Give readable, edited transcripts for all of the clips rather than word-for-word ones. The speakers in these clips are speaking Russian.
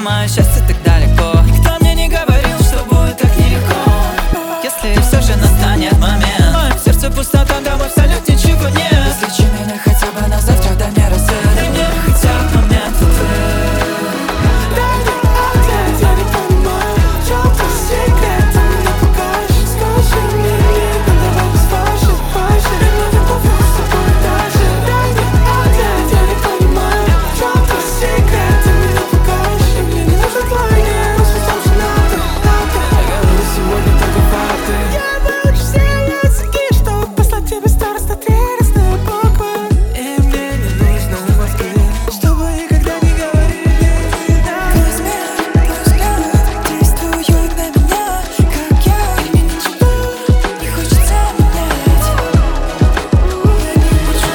мое счастье так далеко. Никто мне не говорил, что будет так нелегко. Если все же настанет момент, в моем сердце пустота, там абсолютно ничего нет. Различи меня хотя бы на завтра, дай мне рассвет. Дай мне хотя бы момент в ответ. Дай мне ответ, я не понимаю, в чем твой секрет. Ты меня пугаешь, скажи мне, нет, ну давай позже. И мне пофиг, с тобой дальше. Дай мне ответ, я не понимаю, в чем твой секрет. Ты меня пугаешь, и мне не нужен твой нет. Просто там же надо. Я говорю сегодня только факты. Я выучу все языки, чтобы послать тебе староста три разные буквы. И мне не нужно мозги, чтобы никогда не говорили. Твой взгляд действует на меня, как я. И мне ничего не хочется менять. Я не хочу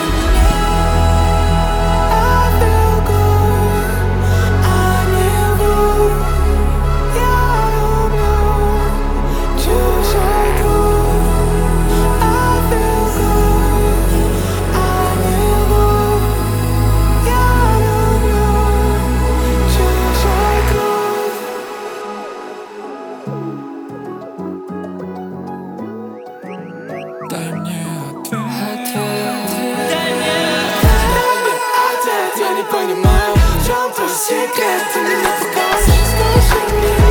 I feel good, I не вру. Я люблю чужой труд. I feel good, I не вру. Я люблю чужой труд. Дай мне ответ. Я не понимаю, в чем твой секрет. Ты меня пугаешь, скажи мне.